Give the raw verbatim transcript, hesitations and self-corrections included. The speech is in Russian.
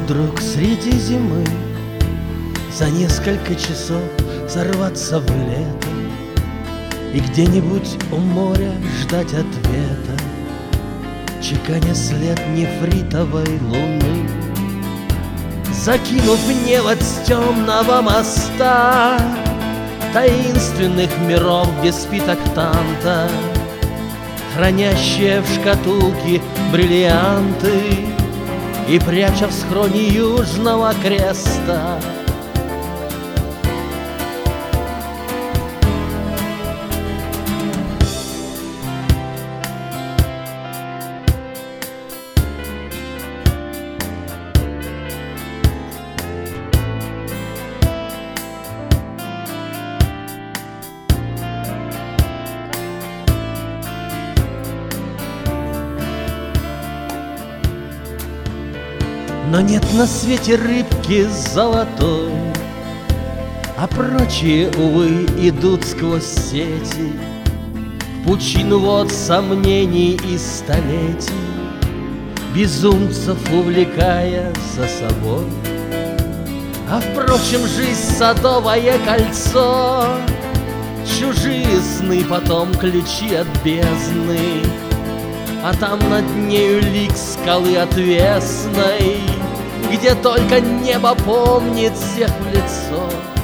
вдруг среди зимы за несколько часов сорваться в лето и где-нибудь у моря ждать ответа, чеканя след нефритовой луны. Закинув в небо с темного моста таинственных миров, где спит октанта, хранящая в шкатулке бриллианты и пряча в схроне Южного Креста. Но нет на свете рыбки золотой, а прочие, увы, идут сквозь сети в пучину вод сомнений и столетий, безумцев увлекая за собой. А впрочем, жизнь — садовое кольцо, чужие сны, потом ключи от бездны, а там над нею лик скалы отвесной, где только небо помнит всех в лицо.